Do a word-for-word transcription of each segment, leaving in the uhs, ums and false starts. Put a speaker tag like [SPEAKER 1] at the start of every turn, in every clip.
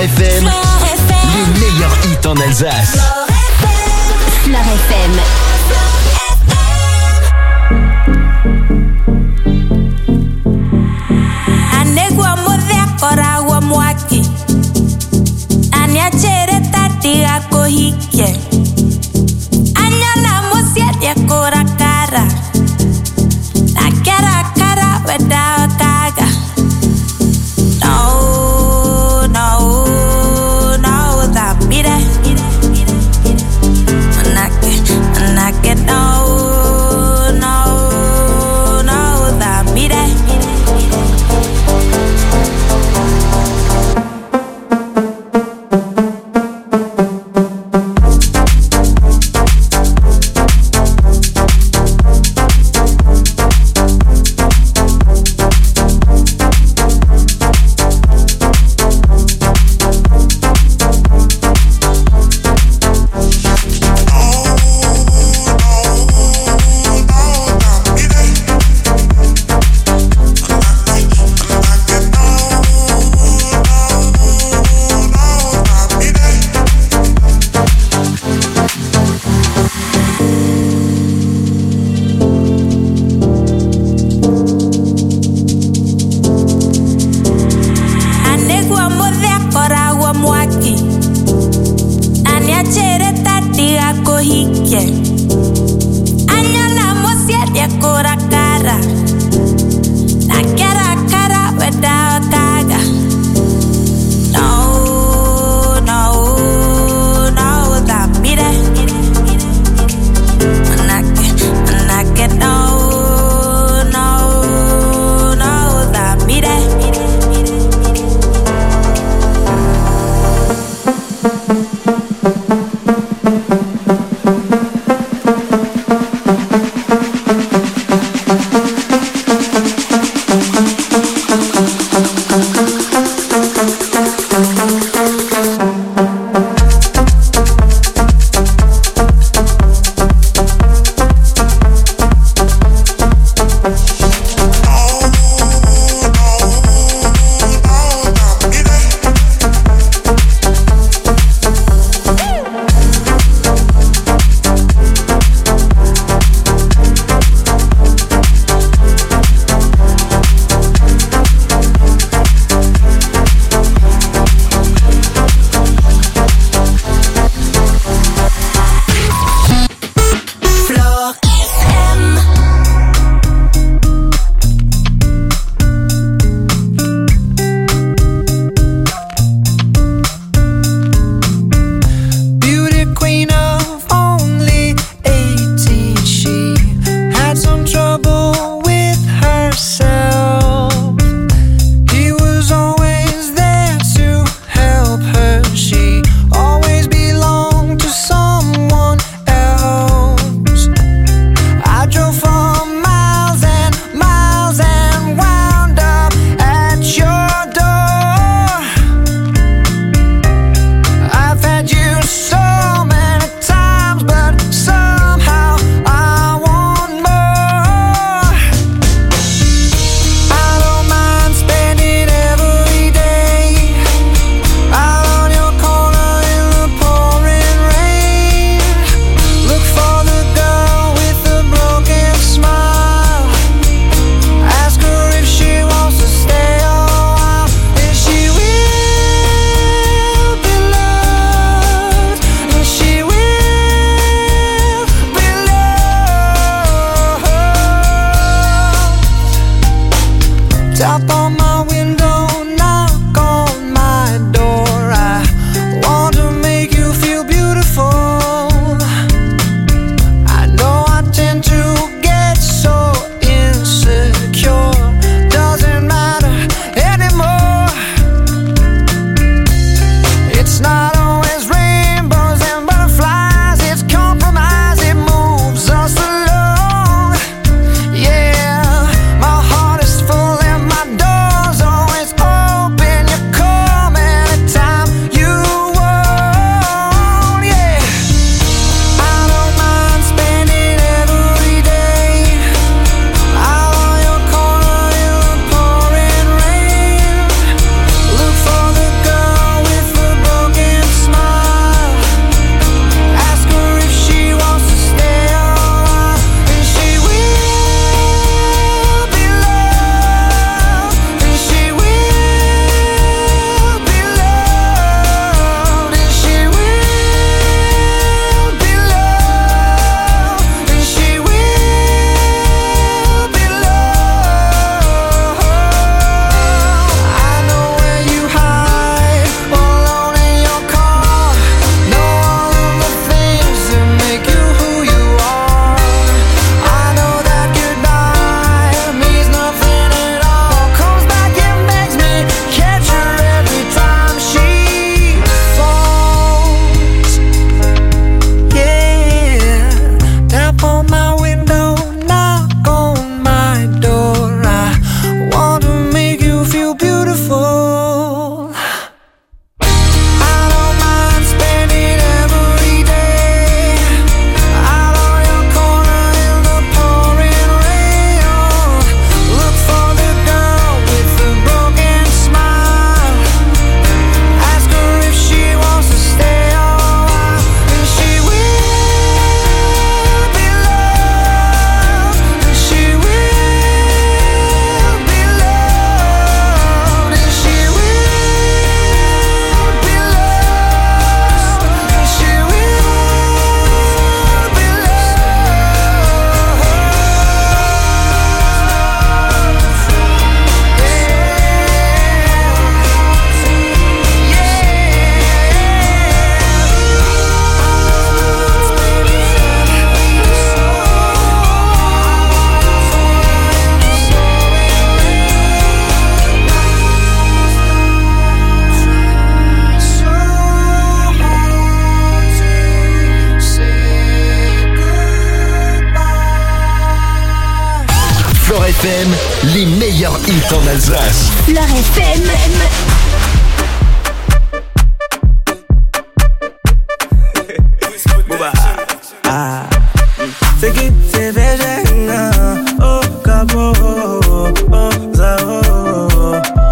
[SPEAKER 1] F M, les meilleurs hits en Alsace.
[SPEAKER 2] Fleur F M.
[SPEAKER 3] Anegwa modhe kora mwaki. Anya chere tati ako hike. Anya na musia dia kora kara. Na kara kara weda kaga. No, no, no, that mire. Manake, manake, no, no, no, that mire.
[SPEAKER 4] Door
[SPEAKER 1] M, les meilleurs hits en Alsace.
[SPEAKER 2] Fleur F M.
[SPEAKER 4] Ah, c'est qui c'est végétarien. Oh, capo, oh, oh, oh.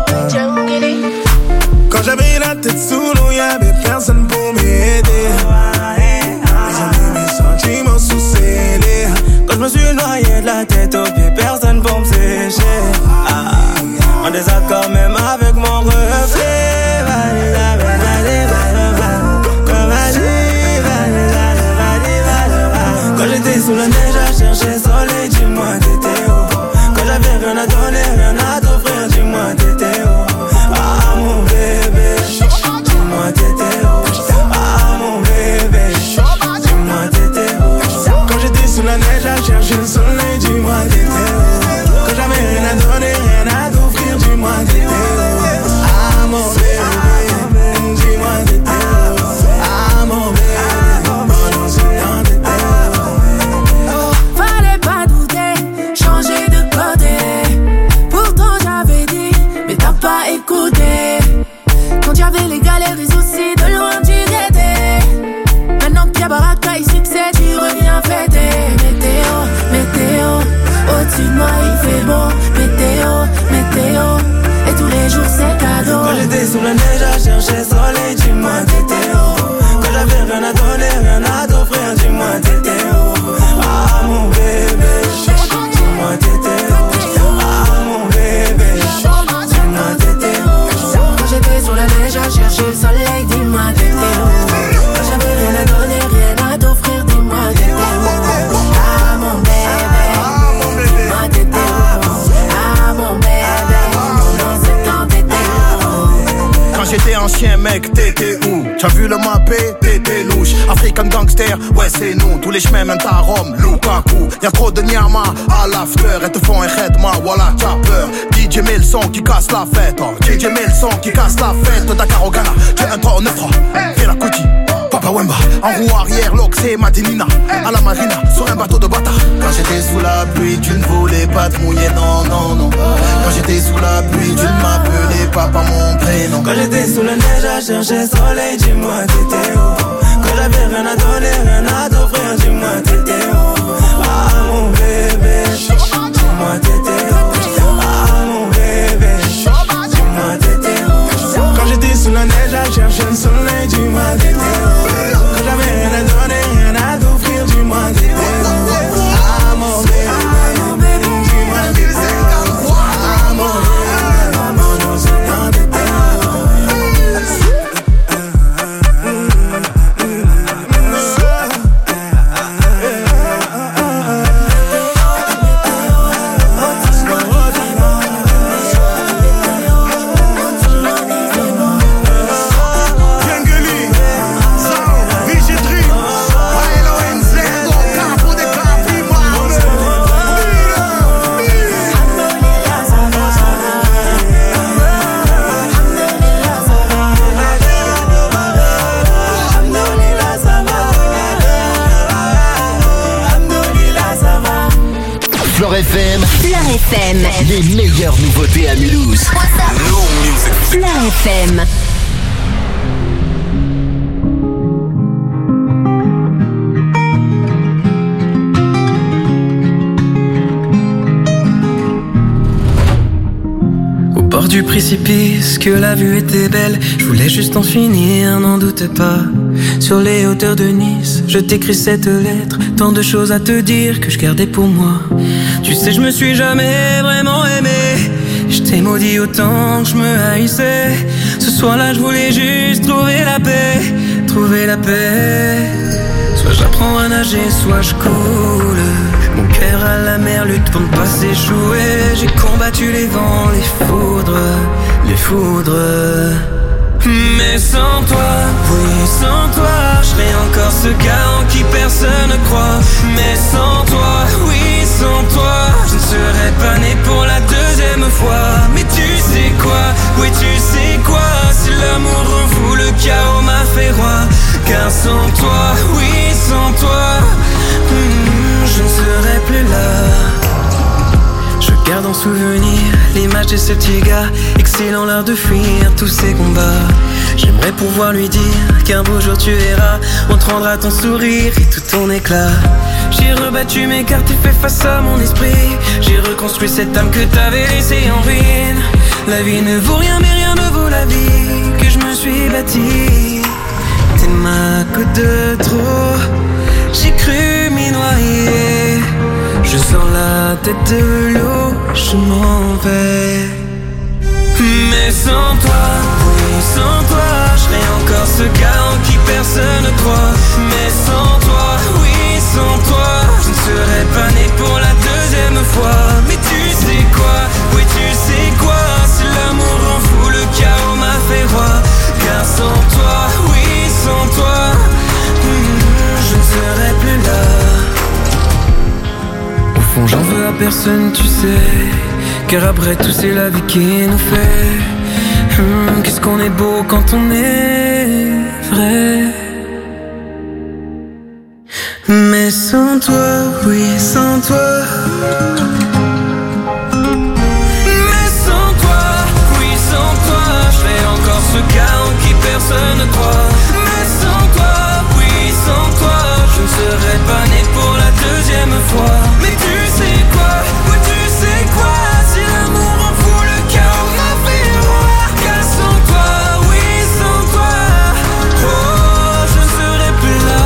[SPEAKER 4] Quand j'avais la tête sous l'eau, y'avait personne pour m'aider. J'avais mes sentiments sous scellés. Quand je me suis noyé de la tête aux pieds, personne pour me sécher. Ah, en désaccord même avec mon reflet. Quand j'étais sous la neige à chercher soleil, dis-moi t'étais où? Quand j'avais rien à donner, rien à t'offrir, dis-moi t'étais où? Ah mon bébé, dis-moi t'étais où? Ah mon bébé, dis-moi t'étais où? Quand j'étais sous la neige à chercher le soleil, dis-moi t'étais où? Quand j'avais rien à donner, rien à t'offrir, dis-moi t'étais où? Ah mon bébé, dis-moi t'étais où? Ah mon bébé, pendant ce temps t'étais où?
[SPEAKER 5] J'avais les galères, les soucis, de loin tu guettais. Maintenant qu'il y a baraka et succès, tu reviens fêter. Météo, météo, au-dessus de moi il fait beau. Météo, météo, et tous les jours c'est cadeau.
[SPEAKER 4] Quand j'étais sous la neige à chercher soleil, dis-moi t'étais où? Quand j'avais rien à donner, rien à t'offrir, dis-moi t'étais où? Ah mon bébé, dis-moi t'étais où? Ah mon bébé, dis-moi t'étais où?
[SPEAKER 5] Quand j'étais sous la neige à chercher le soleil, dis-moi t'étais où? Quand j'avais rien à donner, rien à t'offrir, dis-moi t'étais où? Ah mon bébé, dis-moi t'étais où? Ah mon bébé, pendant ce temps t'étais où?
[SPEAKER 6] Quand j'étais un chien mec, t'étais où? T'as vu le mappé, t'étais louche. African gangster, ouais c'est nous. Tous les chemins mènent à Rome, Lukaku. Y'a trop de nyama à l'after. Elles te font un redma, voilà t'as peur. D J met le son qui casse la fête, oh. D J met le son qui casse la fête. Dakar au Ghana, j'ai un trois neuf trois. Fais la Kuti, Papa Wemba. En roue arrière, l'Oxé, Madinina. À la marina, sur un bateau de bâtard.
[SPEAKER 4] Quand j'étais sous la pluie, tu ne voulais pas te mouiller, non, non, non. Quand j'étais sous la pluie, tu ne m'appelais pas par mon prénom. Quand j'étais sous la neige à chercher soleil, dis-moi t'étais où? Quand j'avais rien à donner, rien à t'offrir, dis-moi t'étais où? Ah mon bébé, dis-moi t'étais où? Ah mon bébé, dis-moi t'étais où? Quand j'étais sous la neige à chercher le soleil, dis-moi t'étais où? Quand j'avais rien à donner, rien à t'offrir, dis-moi t'étais où? Ah mon bébé, dis-moi t'étais où? Ah mon bébé, pendant ce temps t'étais où?
[SPEAKER 1] Fleur F M.
[SPEAKER 2] Fleur F M.
[SPEAKER 1] Les meilleures nouveautés à Mulhouse.
[SPEAKER 2] Fleur F M.
[SPEAKER 7] Au bord du précipice, que la vue était belle, je voulais juste en finir, n'en doute pas. Sur les hauteurs de Nice, je t'écris cette lettre, tant de choses à te dire que je gardais pour moi. Tu sais, je me suis jamais vraiment aimé, je t'ai maudit autant que je me haïssais. Ce soir-là, je voulais juste trouver la paix, trouver la paix. Soit j'apprends à nager, soit je coule. Mon cœur à la mer lutte pour ne pas s'échouer. J'ai combattu les vents, les foudres, les foudres. Mais sans toi, oui sans toi, je serais encore ce gars en qui personne ne croit. Mais sans toi, oui sans toi, je ne serais pas né pour la deuxième fois. Mais tu sais quoi, oui tu sais quoi, si l'amour en vous, le chaos m'a fait roi. Car sans toi, oui sans toi, hmm, je ne serais plus là. Je garde en souvenir, l'image de ce petit gars, excellent l'art de fuir tous ces combats. J'aimerais pouvoir lui dire qu'un beau jour tu verras, on te rendra ton sourire et tout ton éclat. J'ai rebattu mes cartes et fait face à mon esprit. J'ai reconstruit cette âme que t'avais laissée en ruine. La vie ne vaut rien mais rien ne vaut la vie que je me suis bâtie. T'es ma goutte de trop, j'ai cru m'y noyer. Je sors la tête de l'eau, je m'en vais. Mais sans toi, oui sans toi, je serai encore ce gars en qui personne ne croit. Mais sans toi, oui sans toi, je ne serais pas né pour la deuxième fois. Mais tu sais quoi, oui tu sais quoi, si l'amour rend fou, le chaos m'a fait roi. Car sans toi, oui sans toi, hmm, je ne serais plus là. Au fond j'en veux à personne tu sais, car après tout c'est la vie qui nous fait. Hum, qu'est-ce qu'on est beau quand on est vrai. Mais sans toi, oui sans toi. Mais sans toi, oui sans toi, je serai encore ce gars en qui personne ne croit. Mais sans toi, oui sans toi, je ne serais pas né pour la deuxième fois. Mais tu sais quoi, oui tu sais quoi, si l'amour en fout le chaos m'a fait roi. Car sans toi, oui sans toi, oh je ne serais plus là.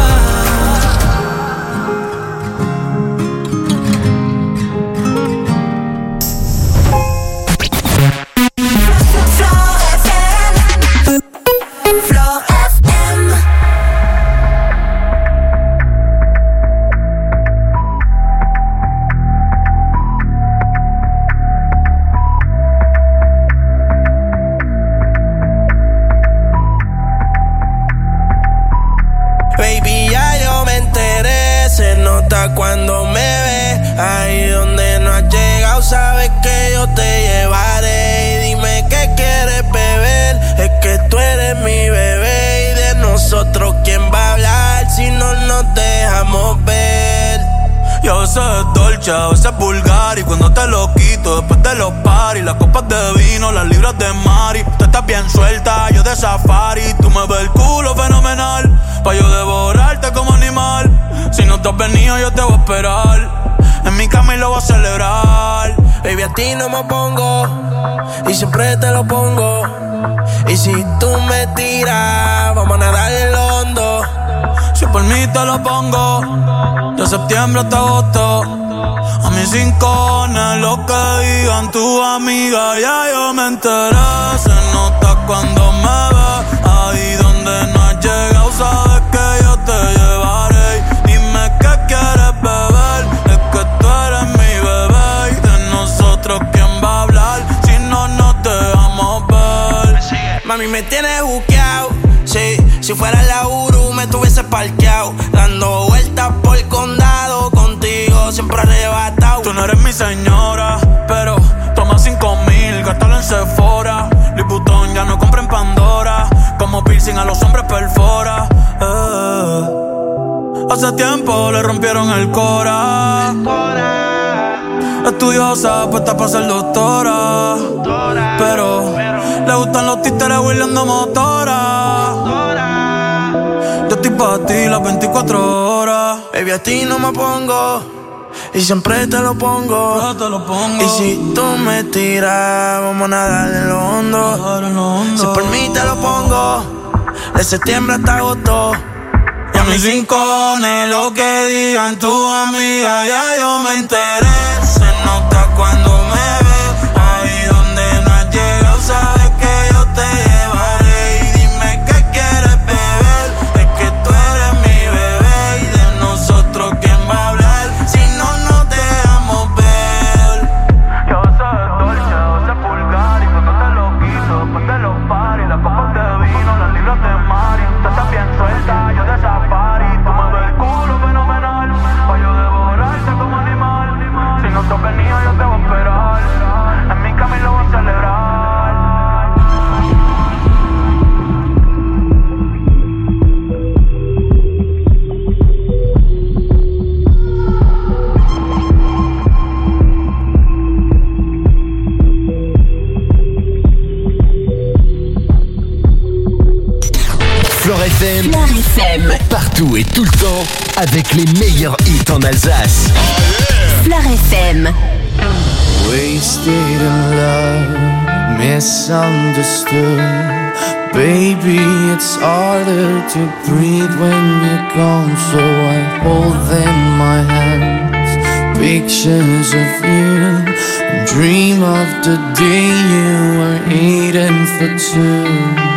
[SPEAKER 8] Cuando me ves, ahí donde no has llegado, sabes que yo te llevaré. Y dime qué quieres beber, es que tú eres mi bebé. Y de nosotros, ¿quién va a hablar si no nos dejamos ver?
[SPEAKER 9] Y a veces es dolce, a veces es vulgar. Y cuando te lo quito, después de los paris, las copas de vino, las libras de mari. Tú estás bien suelta, yo de safari. Tú me ves el culo fenomenal, pa' yo devorarte como animal. Si no te has venido, yo te voy a esperar. En mi cama y lo voy a celebrar.
[SPEAKER 8] Baby, a ti no me pongo, y siempre te lo pongo. Y si tú me tiras, vamos a nadar en lo hondo.
[SPEAKER 9] Si por mí te lo pongo, de septiembre hasta agosto. A mis rincones, lo que digan tus amigas, ya yo me enteré. Se nota cuando me ves, ahí donde no has llegado, sabes que yo te llevaré. Dime qué quieres beber, es que tú eres mi bebé. Y de nosotros, ¿quién va a hablar si no nos dejamos ver?
[SPEAKER 8] Mami, me tienes buqueado, sí. Si fuera la Uru, me tuviese parqueado, dando vueltas por el condado, contigo siempre arrebatado.
[SPEAKER 9] Tú no eres mi señora, pero toma cinco mil, gástalo en Sephora. Louis Vuitton ya no compra en Pandora, como piercing a los hombres perfora. Eh. Hace tiempo le rompieron el cora. Estudiosa, puesta para ser doctora, pero le gustan los títeres huirleando motora. Yo estoy pa' ti las veinticuatro horas.
[SPEAKER 8] Baby, a ti no me pongo, y siempre te lo pongo.
[SPEAKER 9] Yo te lo pongo.
[SPEAKER 8] Y si tú me tiras, vamos a nadar en lo hondo.
[SPEAKER 9] En lo hondo.
[SPEAKER 8] Si por mí te lo pongo, de septiembre hasta agosto.
[SPEAKER 9] Y a mis rincones, lo que digan tus amigas, ya yo me enteré. Se nota cuando me ves, ahí donde no has llegado, sabes que yo te llevaré. Y dime qué quieres beber, es que tú eres mi bebé. Y de nosotros, ¿quién va a hablar si no nos dejamos ver? Y a veces es dolce, a veces es vulgar. Y cuando te lo quito, después de los paris, las copas de vino, las libras de mari. Tú estás bien suelta, yo de safari. Tú me ves el culo fenomenal, pa' yo devorarte como animal. Si no te has venido, yo te voy a esperar.
[SPEAKER 1] F M.
[SPEAKER 2] Flair F M.
[SPEAKER 1] Partout et tout le temps, avec les meilleurs hits en Alsace.
[SPEAKER 2] Flair F M.
[SPEAKER 10] Wasted in love, misunderstood. Baby, it's harder to breathe when you're gone, so I hold in my hands pictures of you and dream of the day you were eating for two.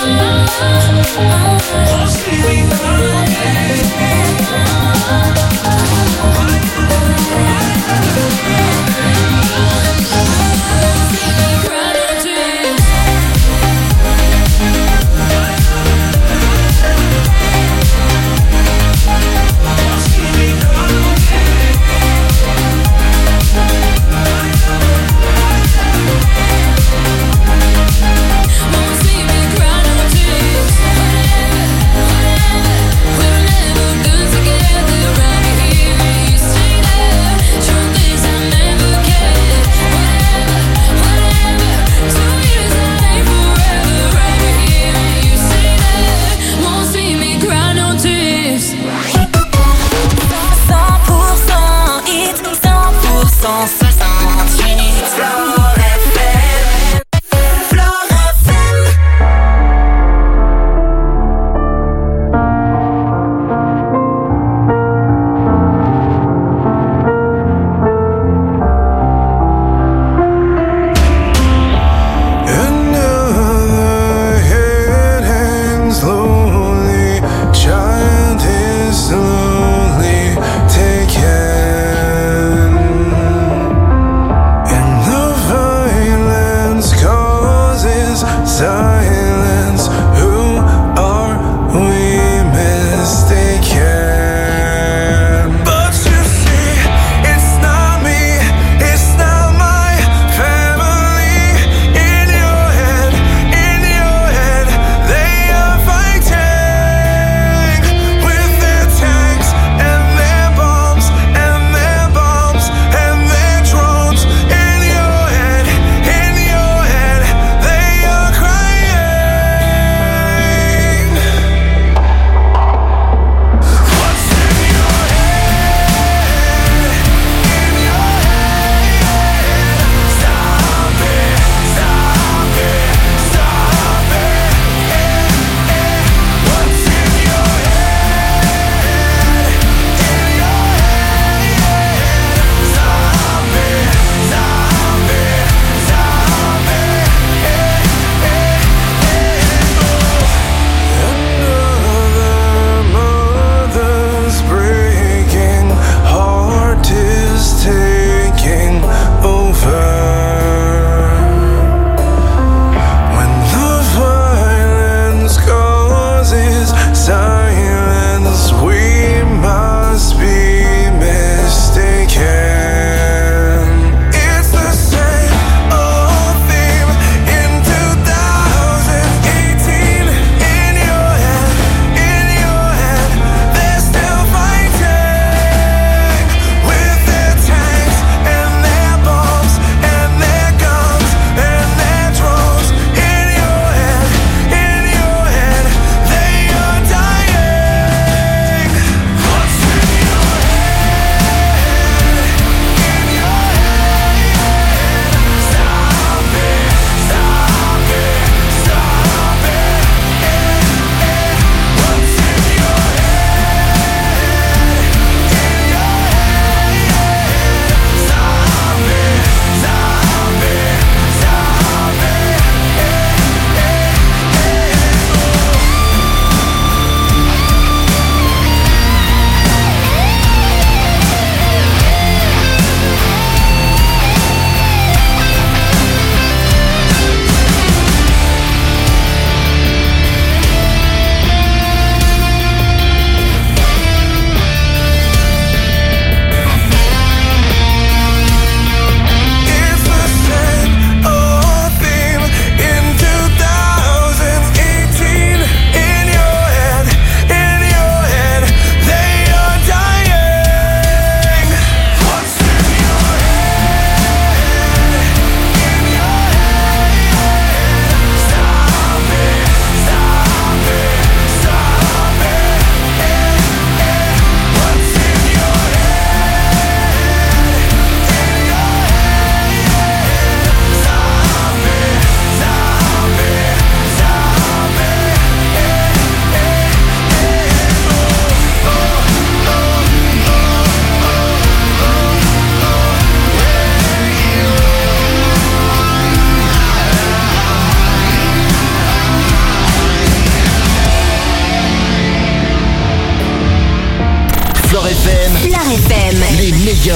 [SPEAKER 11] In the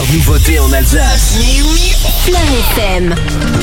[SPEAKER 1] nouveautés en Alsace.
[SPEAKER 2] Flair F M.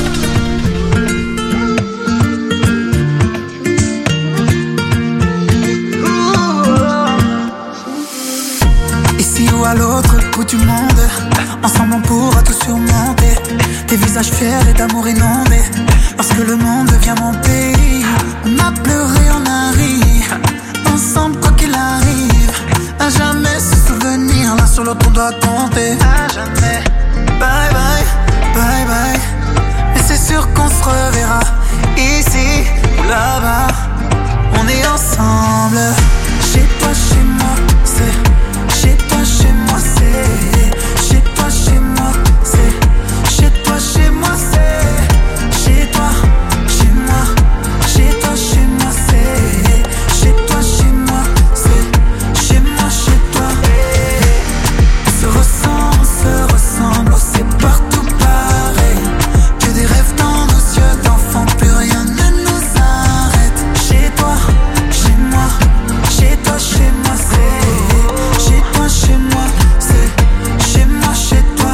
[SPEAKER 11] Ici ou à l'autre bout du monde, ensemble on pourra tout surmonter. Des visages fiers et d'amour inondés. Lorsque le monde devient mon pays, on a pleuré, on a ri. Ensemble quoi qu'il arrive, à jamais se souvenir. L'un sur l'autre on doit compter. À jamais. Bye bye, bye bye. Et c'est sûr qu'on se reverra. Ici ou là-bas, on est ensemble. Chez toi, chez moi, c'est chez toi, chez moi, c'est chez toi, chez moi, c'est chez toi, chez moi, c'est chez toi, chez moi, chez toi, chez moi, c'est chez toi, chez moi, c'est chez moi, chez toi. On se ressent, on se ressemble, c'est partout pareil. Que des rêves dans nos yeux d'enfants, plus rien ne nous arrête. Chez toi, chez moi, chez toi, chez moi, c'est chez toi, chez moi, c'est chez moi, chez toi.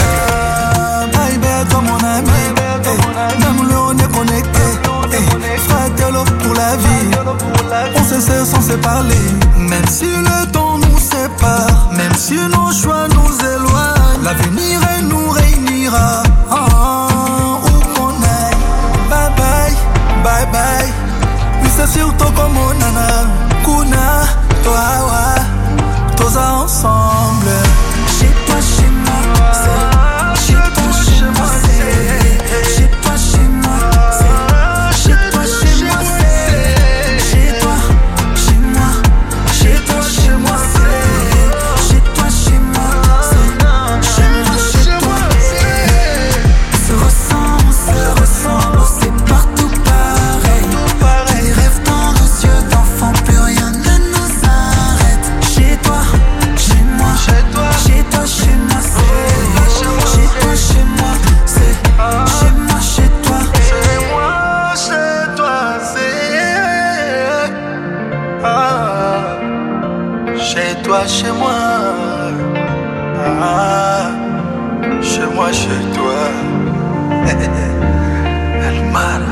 [SPEAKER 11] Baby, toi mon ami, même le on est connecté. Fratello pour la vie, on se sait sans se parler. Même si le temps nous sépare, même si nos choix nous éloignent, l'avenir nous réunira. Oh, où qu'on aille, bye bye, bye bye. Oui c'est surtout comme mon nana, Kuna, toi, ouais, tous ensemble. Chez toi, chez moi, c'est chez toi, chez moi, c'est chez toi, chez moi, c'est chez toi, chez moi, c'est chez toi, chez moi, chez toi, chez moi, c'est chez toi, chez moi, c'est chez moi, chez toi. On se ressent, on se ressemble, c'est partout pareil. Les rêves dans nos yeux d'enfants, plus rien ne nous arrête. Chez toi, chez moi, chez toi, chez toi, chez moi, c'est chez toi, chez moi, c'est chez moi, chez toi, chez moi, chez toi, c'est ah, chez toi, chez moi, ah, chez moi, chez toi. Almara.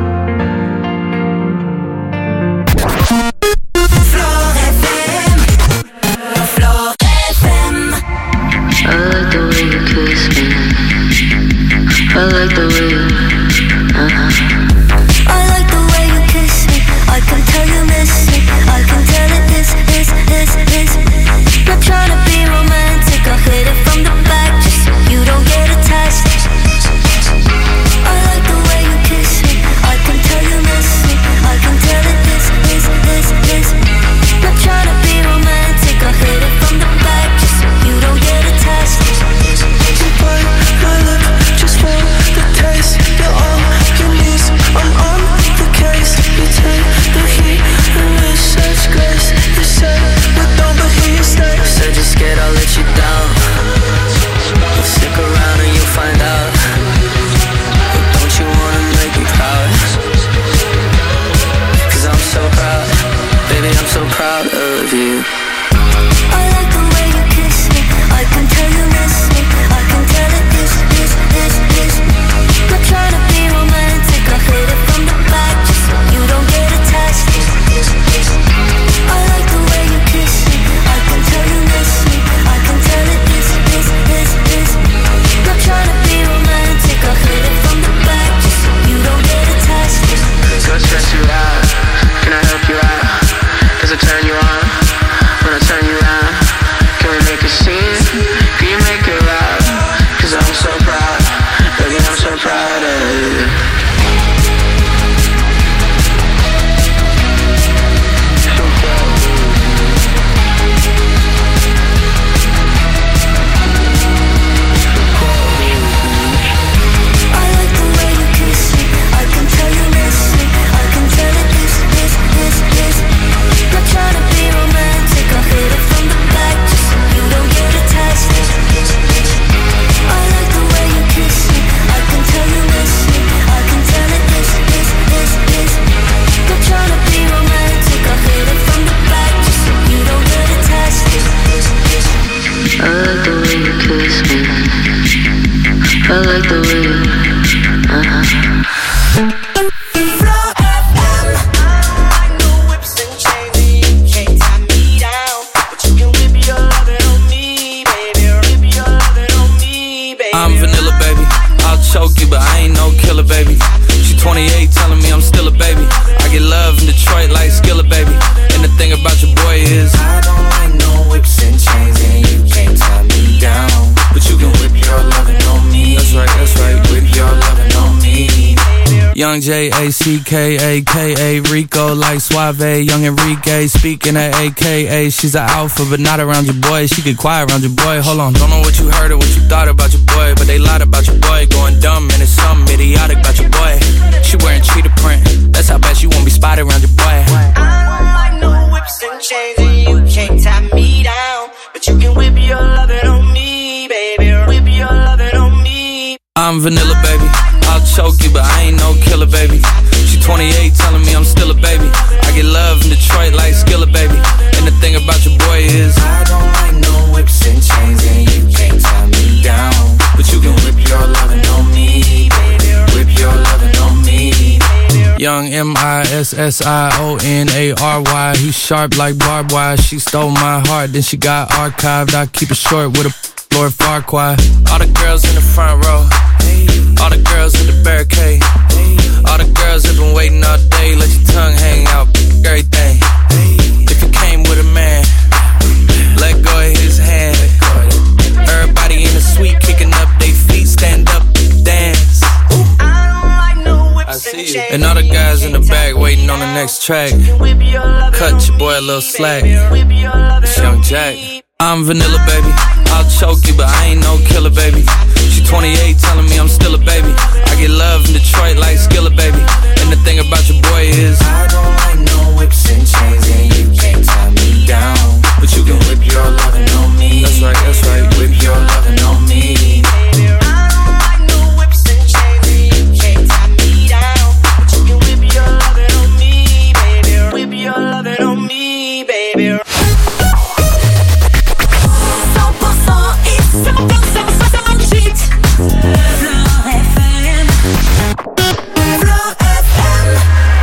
[SPEAKER 3] Flair F M. Flair F M.
[SPEAKER 12] I like the way you kiss me. I like the way you, uh-huh.
[SPEAKER 13] I like the way you kiss me. I can tell you miss me. I can tell it is, is, is, is. Not trying to be romantic. I'll hit it from the back just so you don't get attached. I like the way you kiss me. I can tell you miss me. I can tell it is, is, is, is. Not trying to be romantic. I'll hit it from the back just so you don't get attached.
[SPEAKER 11] You bite my lip just for the taste. You're all you need. I'm on the case. You take the heat.
[SPEAKER 12] I like the way you, uh-huh.
[SPEAKER 7] I'm vanilla, baby. I'll choke you, but I ain't no killer, baby. She twenty-eight, telling me I'm still a baby. I get love in Detroit like Skilla, baby. And the thing about your boy is
[SPEAKER 14] I don't like no whips and chains, and you can't tie me down. But you can whip your lovin' on me.
[SPEAKER 7] That's right, that's right.
[SPEAKER 14] Whip your lovin' on me.
[SPEAKER 7] Young J A C K A K A Rico like Suave, Young Enrique speaking at A K A. She's an alpha but not around your boy. She get quiet around your boy. Hold on, don't know what you heard or what you thought about your boy, but they lied about your boy. Going dumb and it's something idiotic about your boy. She wearing cheetah print. That's how bad she won't be spotted around your boy.
[SPEAKER 15] I don't like no whips and chains, and you can't tie me down. But you can whip your lovin' on me, baby. Whip your lovin' on me.
[SPEAKER 7] I'm vanilla, baby. I'll choke you, but I ain't no killer, baby. She twenty-eight, telling me I'm still a baby. I get love in Detroit like Skilla, baby. And the thing about your boy is
[SPEAKER 14] I don't like no whips and chains, and you can't tie me down. But you can whip your lovin' on me, baby. Whip your lovin' on me.
[SPEAKER 7] Young M I S S I O N A R Y. He sharp like barbed wire. She stole my heart, then she got archived. I keep it short with a Lord Farquaad. All the girls in the front row, all the girls in the barricade, all the girls have been waiting all day. Let your tongue hang out, everything. If you came with a man, let go of his hand. Everybody in the suite kicking up their feet, stand up, dance. I see you. And all the guys in the back waiting on the next track. Cut your boy a little slack. It's Young Jack. I'm vanilla, baby. I'll choke you, but I ain't no killer, baby. She twenty-eight, telling me I'm still a baby. I get love in Detroit like Skilla, baby. And the thing about your boy is
[SPEAKER 14] I don't like no whips and chains, and you can't tie me down. But you can whip your lovin' on me.
[SPEAKER 7] That's right, that's right.
[SPEAKER 14] Whip your lovin' on me.
[SPEAKER 15] Your lovin' on me, baby.
[SPEAKER 3] cent pour cent hits, cent pour cent hits. Floor F M. Floor F M.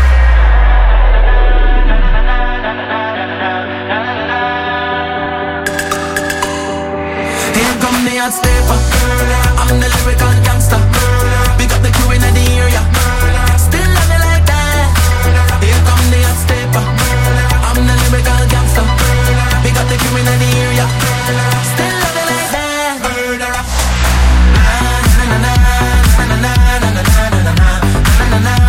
[SPEAKER 11] Here come the hot stepper. I'm the lyrical gangster. Big up the crew in the area. Still love it like that. Here come the hot stepper. I'm the lyrical gangster. Big up the crew in the area. Still love it like that. Murderer. Na na na na na na na na na na na na na.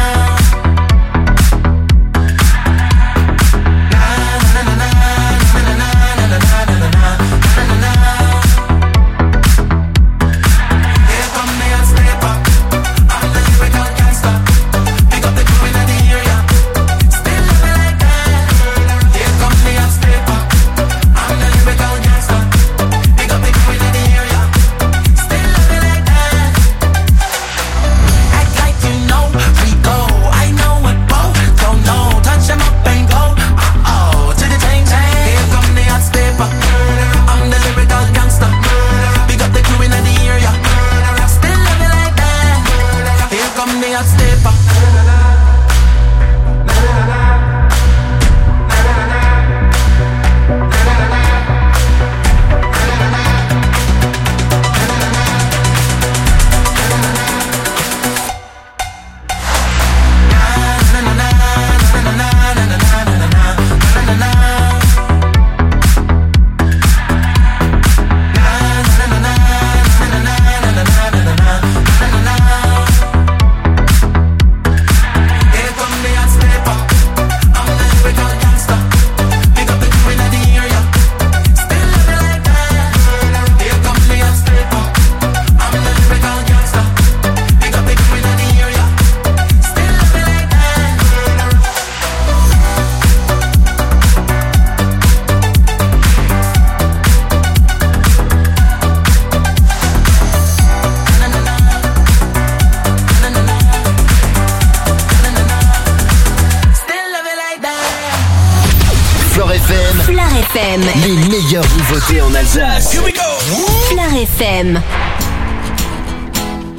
[SPEAKER 2] F M.
[SPEAKER 1] Les meilleures nouveautés en Alsace.
[SPEAKER 2] Here we go. Floor F M.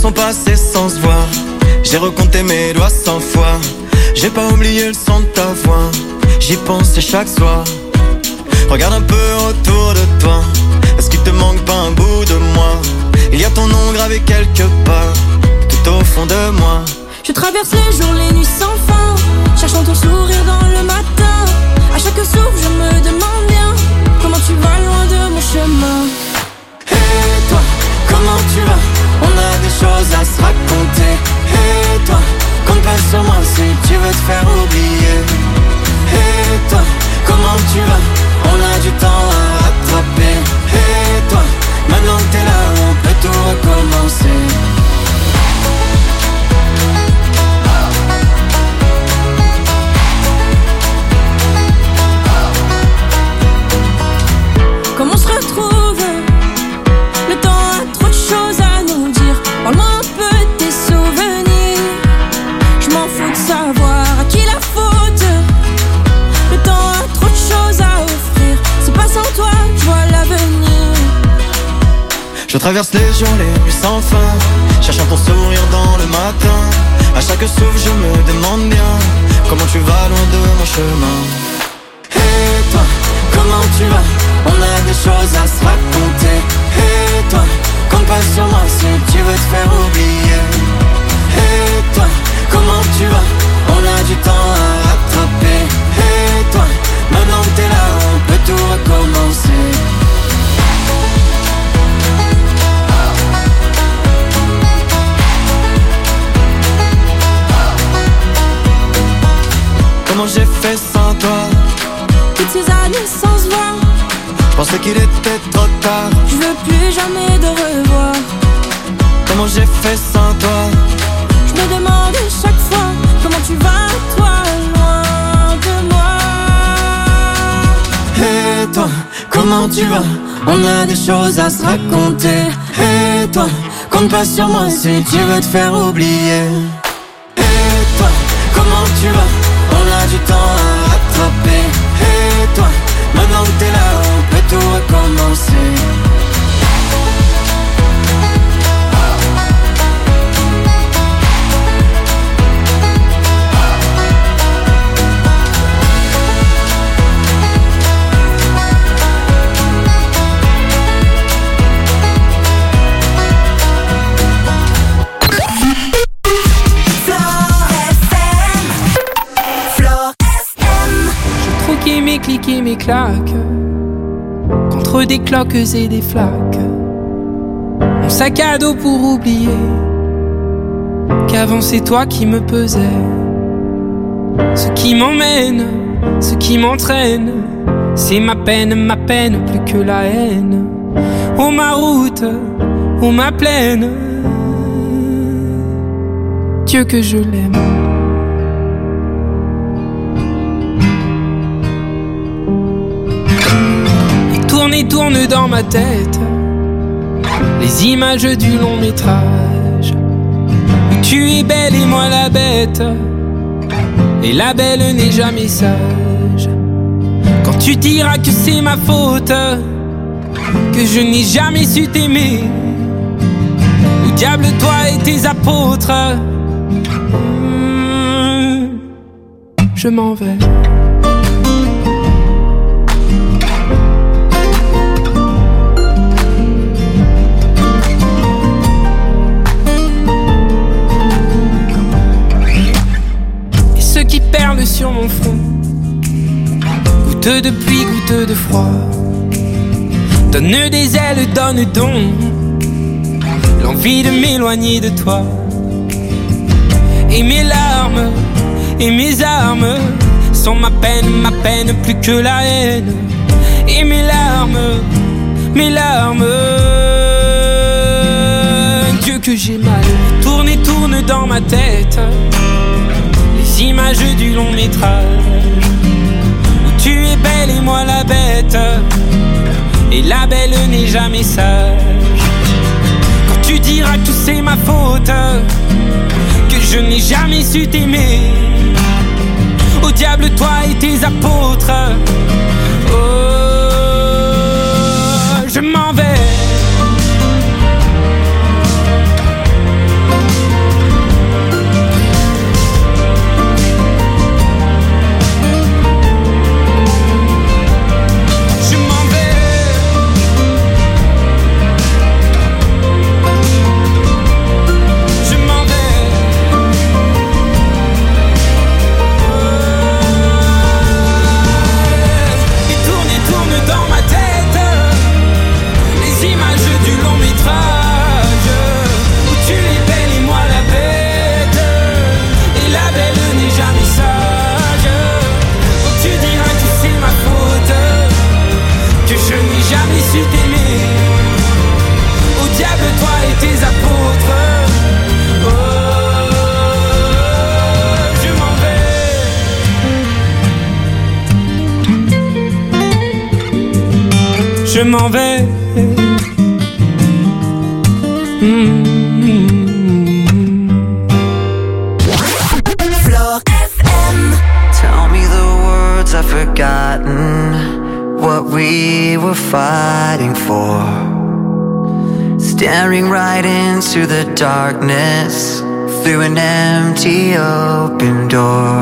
[SPEAKER 16] sont passés sans se voir. J'ai recompté mes doigts cent fois. J'ai pas oublié le son de ta voix. J'y pensais chaque soir. Regarde un peu autour de toi. Est-ce qu'il te manque pas un bout de moi? Il y a ton nom gravé quelque part, tout au fond de moi.
[SPEAKER 17] Je traverse les jours, les nuits sans fin, cherchant ton sourire dans le matin. À chaque souffle je me demande bien comment tu vas loin de mon chemin.
[SPEAKER 16] Et toi, comment tu vas? On a des choses à se raconter. Et toi, compte pas sur moi si tu veux te faire oublier. Et toi, comment tu vas? On a du temps à rattraper. Et toi, maintenant que t'es là, on peut tout recommencer.
[SPEAKER 17] Comment on se retrouve? Le temps a trop de choses à nous dire. Parle-moi un peu de tes souvenirs. Je m'en fous de savoir à qui la faute. Le temps a trop de choses à offrir. C'est pas sans toi que je vois l'avenir.
[SPEAKER 16] Je traverse les jours, les nuits sans fin, cherchant ton sourire dans le matin. À chaque souffle je me demande bien comment tu vas loin de mon chemin. Et toi, comment tu vas? On a des choses à se raconter. Et toi, compte pas sur moi si tu veux te faire oublier. Et toi, comment tu vas? On a du temps à rattraper. Et toi, maintenant que t'es là, on peut tout recommencer. Comment j'ai fait sans toi?
[SPEAKER 17] Toutes ces années sans se voir.
[SPEAKER 16] Je pensais qu'il était trop tard.
[SPEAKER 17] Je veux plus jamais de revoir.
[SPEAKER 16] Comment j'ai fait sans toi?
[SPEAKER 17] Je me demande chaque fois comment tu vas, toi, loin de moi.
[SPEAKER 16] Et toi, comment tu vas? On a des choses à se raconter. Et toi, compte pas sur moi si tu veux te faire oublier. Et toi, comment tu vas? On a du temps à rattraper. Et toi, maintenant que t'es là, on peut tout recommencer.
[SPEAKER 7] Mes clics et mes claques contre des cloques et des flaques. Mon sac à dos pour oublier qu'avant c'est toi qui me pesais. Ce qui m'emmène, ce qui m'entraîne, c'est ma peine, ma peine plus que la haine. Oh ma route, oh ma plaine, Dieu que je l'aime. Tourne et tourne dans ma tête les images du long métrage où tu es belle et moi la bête. Et la belle n'est jamais sage. Quand tu diras que c'est ma faute, que je n'ai jamais su t'aimer, au diable toi et tes apôtres. Mmh, je m'en vais. Perle sur mon front, goutte de pluie, goutte de froid. Donne des ailes, donne donc l'envie de m'éloigner de toi. Et mes larmes, et mes armes sont ma peine, ma peine plus que la haine. Et mes larmes, mes larmes, Dieu que j'ai mal. Tourne et tourne dans ma tête les images du long métrage où tu es belle et moi la bête. Et la belle n'est jamais sage. Quand tu diras que c'est ma faute, que je n'ai jamais su t'aimer, au diable toi et tes apôtres. Oh, je m'en vais.
[SPEAKER 9] suis délire. Au diable toi et tes apôtres. Oh, je m'en vais. Je m'en vais. Mmh.
[SPEAKER 18] Tell me the words I've forgotten, what we were fighting for. Staring right into the darkness through an empty open door.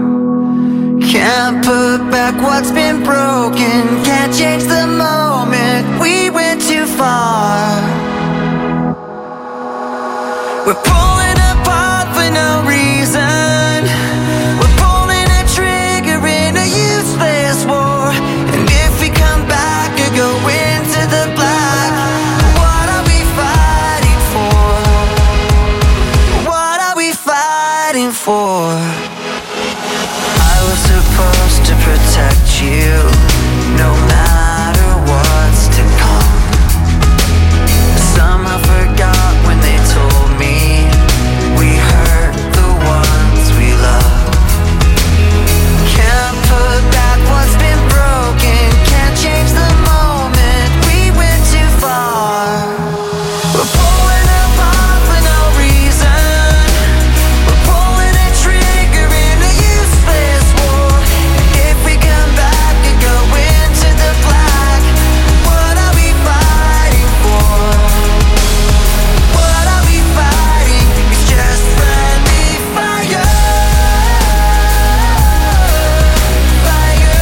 [SPEAKER 18] Can't put back what's been broken, can't change the moment we went too far. We're pulling apart for no reason. We're pulling a trigger in a useless war. And if we come back or go into the black, what are we fighting for? What are we fighting for? I was supposed to protect you, no matter what's to come. Somehow forgot when they told me we hurt the ones we love. Can't put back what's been broken, can't change the moment we went too far. We're pulling apart for no reason. We're pulling a trigger in a useless war. And if we come back and go into the black, what are we fighting for? What are we fighting? It's just friendly fire. Fire.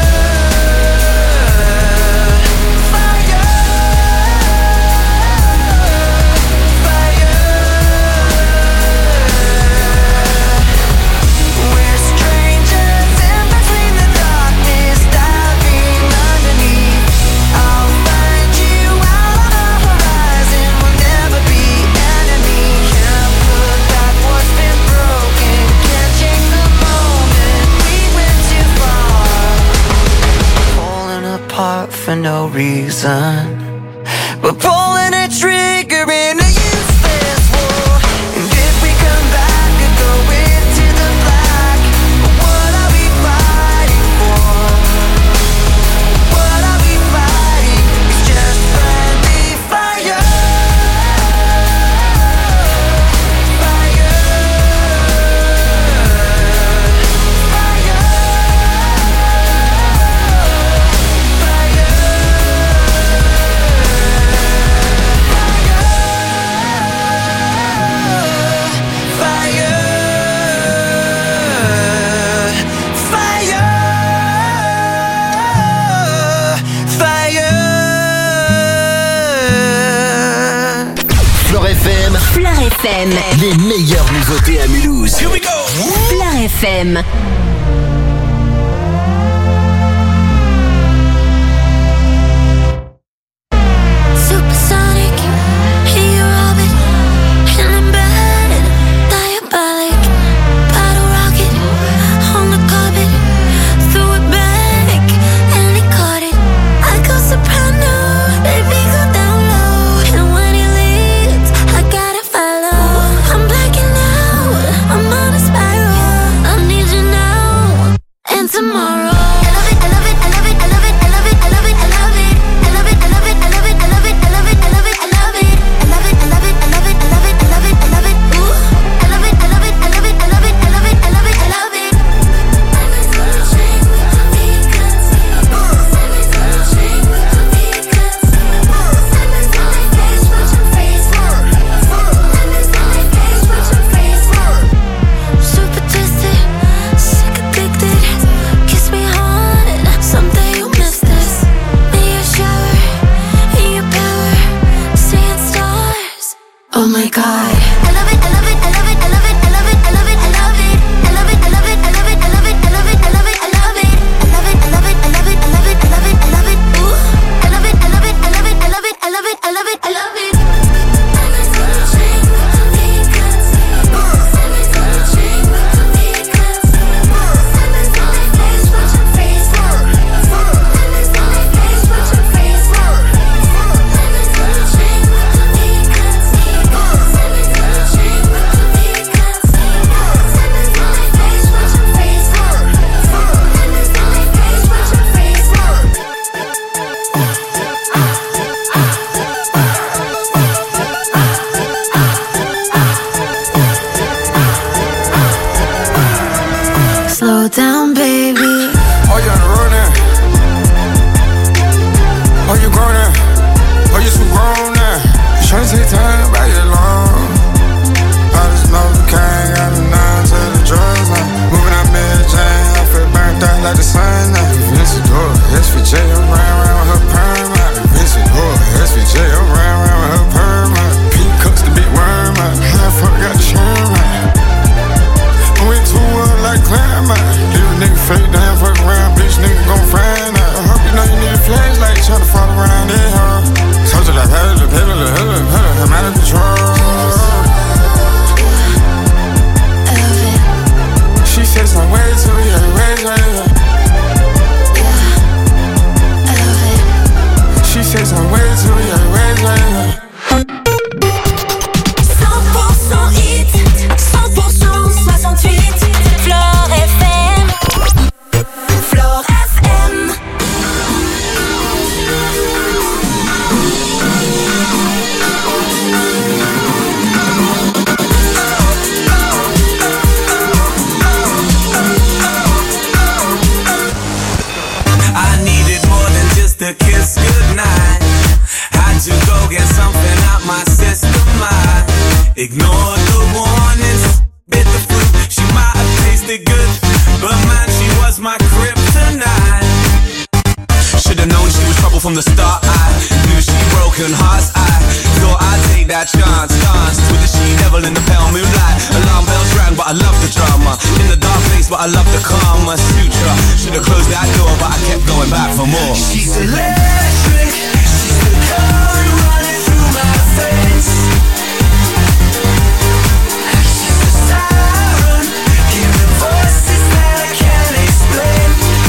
[SPEAKER 18] Fire. Fire. We're strangers in between the darkness, diving underneath. I'll find you out on the horizon, we'll never be enemies. Can't put back what's been broken, can't change the moment we went too far. Pulling apart for no reason. We're pulling a trigger in a useless war. And if we come back and go into the black, what are we fighting for? What are we fighting? It's just friendly fire. Fire. Fire.
[SPEAKER 1] Fleur F M.
[SPEAKER 2] Fleur F M.
[SPEAKER 1] Les meilleures nouveautés à Mulhouse. Here we go.
[SPEAKER 2] Fleur F M.
[SPEAKER 13] Supersonic, in your orbit, in a bed, diabolic, bottle rocket, on the carpet, threw it back, and he caught it. I go soprano, baby go down low, and when he leaves, I gotta follow. I'm blacking out, I'm on a spiral, I need you now.
[SPEAKER 19] c'est un ways, oh yeah, ways, ways.
[SPEAKER 3] cent pour cent hit, cent pour cent soixante-huit. Flore F M. Flore F M.
[SPEAKER 9] I needed more than just a kiss goodnight. Had to go get something out my system. I ignored the warnings, bit the fruit. She might have tasted good, but man, she was my kryptonite. Should've known she was trouble from the start. I knew she broken hearts. I thought I'd take that chance. Danced with the she-devil in the pale moonlight. Alarm bells rang, but I love the drama. In the dark place, but I love the karma sutra. Should've closed that door, but I kept going back for more.
[SPEAKER 18] She's electric. She's the current running through my veins. She's a siren, hearing voices that I can't explain.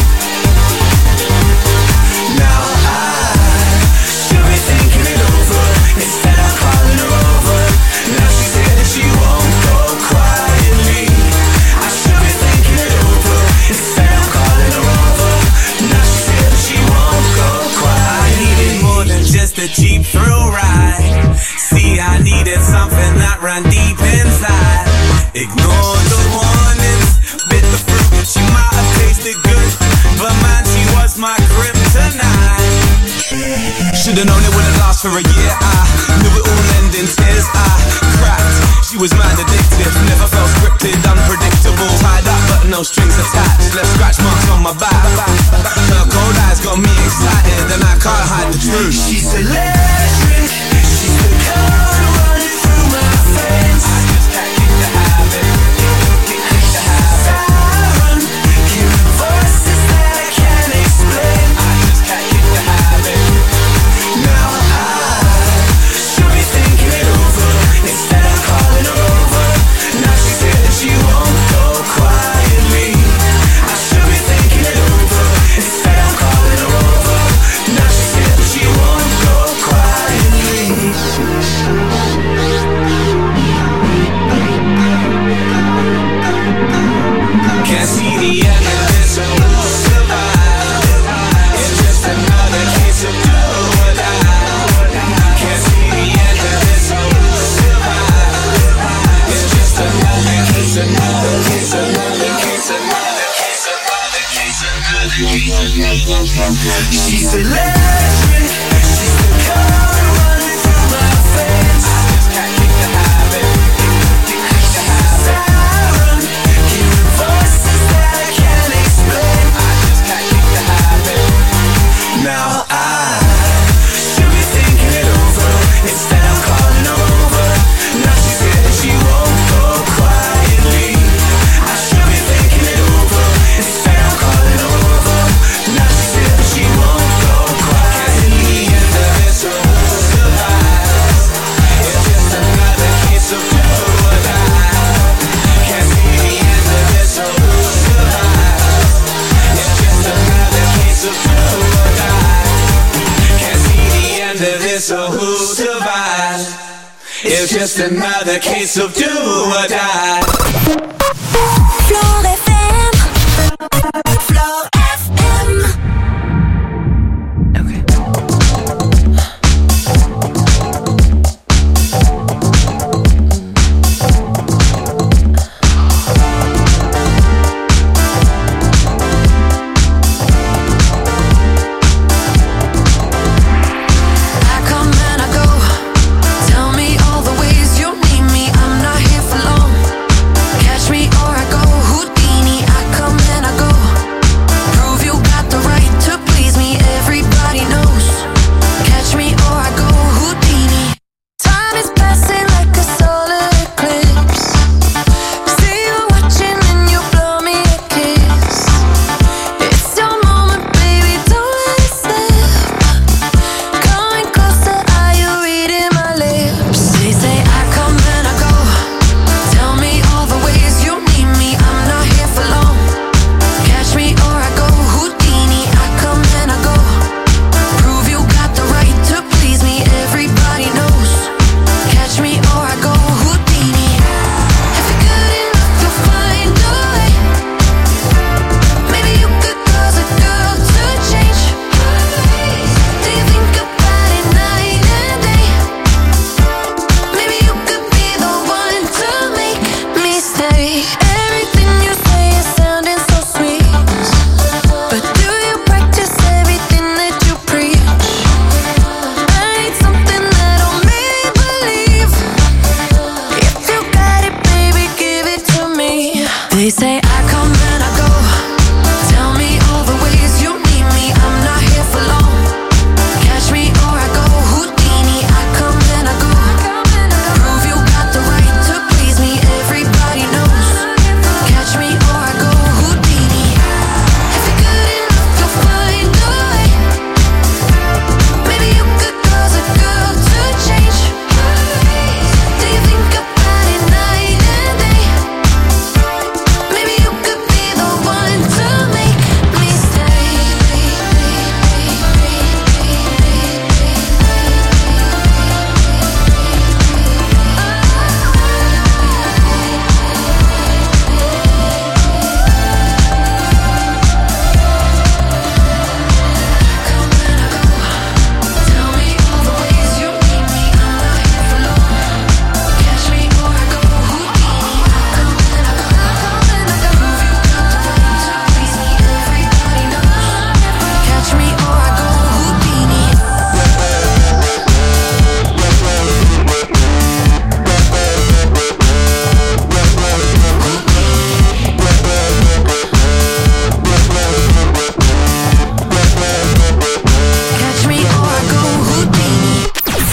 [SPEAKER 18] Now I should be thinking it over. Instead I'm calling her over. Now she said that she won't go quietly. I should be thinking it over. Instead I'm calling her over. Now she said that she won't go quietly.
[SPEAKER 9] I needed more than just a cheap thrill ride. See, I needed something that ran deep inside. Ignored the warnings, bit the fruit. She might have tasted good, but man, she was my kryptonite. Should've known it wouldn't last for a year. I knew it all end in tears. I cracked. She was mad addictive, never felt scripted, unpredictable. Tied up but no strings attached. Left scratch marks on my back. Her cold eyes got me excited, and I can't hide the truth.
[SPEAKER 18] She's electric. She's the current running through my veins. I just can't keep the habit. Can't keep the habit. Siren, hearing voices that I can't explain. I just can't keep the habit. Now I should be thinking it over. Instead I'm calling her over. Now she said that she won't go quietly. I should be thinking it over. Instead I'm calling her over. Now she said that she won't go quietly.
[SPEAKER 9] Can't see the end of this, so we'll survive. It's just another case of do or die. Can't see the end of this, so we'll survive. It's just another case, another case, another case, another case, another case, another case.
[SPEAKER 18] She's electric. She's the current running through my veins. I just can't keep the habit. Can't keep the habit. Siren, hearing voices that I can't explain. I just can't keep the habit. Now I should be thinking it over. Instead I'm calling her over. Now she said that she won't go quietly. I should be thinking it over. Instead I'm calling her over. Now she said that she won't go quietly.
[SPEAKER 9] End of this, so we'll survive. It's just another case of do or die. Can't see the end of this, so we'll survive. It's just another case of do or die. Can't see the end of this, so who'll survive? It's just another case of do or die.
[SPEAKER 3] Flore F M. Flore F M.
[SPEAKER 5] I come and I go. Tell me all the ways you need me. I'm not here for long. Catch me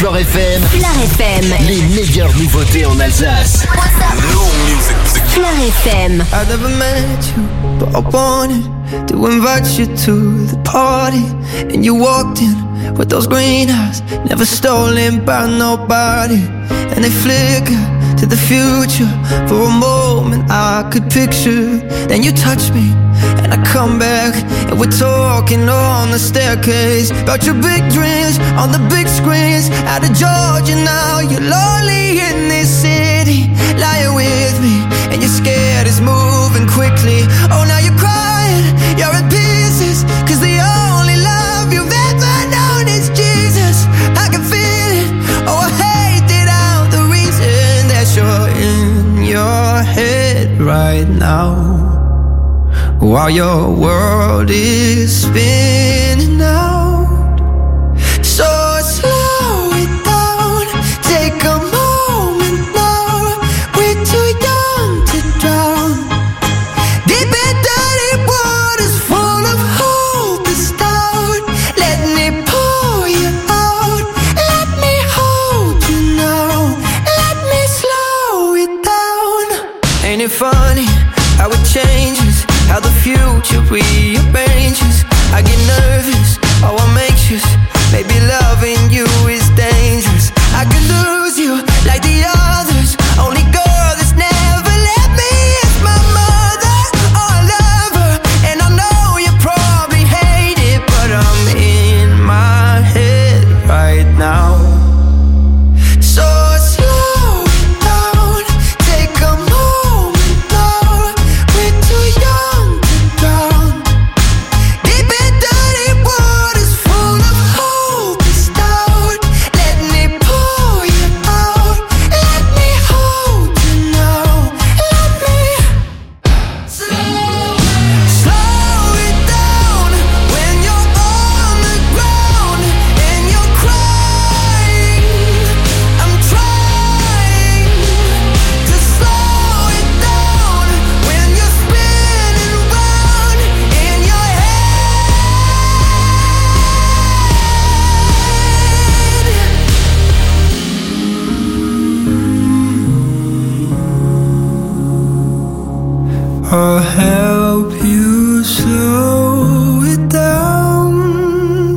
[SPEAKER 1] Fleure F M.
[SPEAKER 2] Fleure F M.
[SPEAKER 1] Les meilleures nouveautés en Alsace.
[SPEAKER 2] Fleure F M.
[SPEAKER 20] I never met you, but I wanted to invite you to the party. And you walked in with those green eyes, never stolen by nobody. And they flicker to the future. For a moment I could picture. Then you touch me and I come back, and we're talking on the staircase about your big dreams on the big screens. Out of Georgia now, you're lonely in this city, lying with me, and you're scared it's moving quickly. Oh, now you're crying, you're in pieces, cause the only love you've ever known is Jesus. I can feel it, oh I hate it out, the reason that you're in your head right now, while your world is spinning out. So slow it down, take a moment now. We're too young to drown. Deep in dirty waters full of hope is down. Let me pull you out, let me hold you now, let me slow it down. Ain't it funny how it changes, how the future rearranges? I get nervous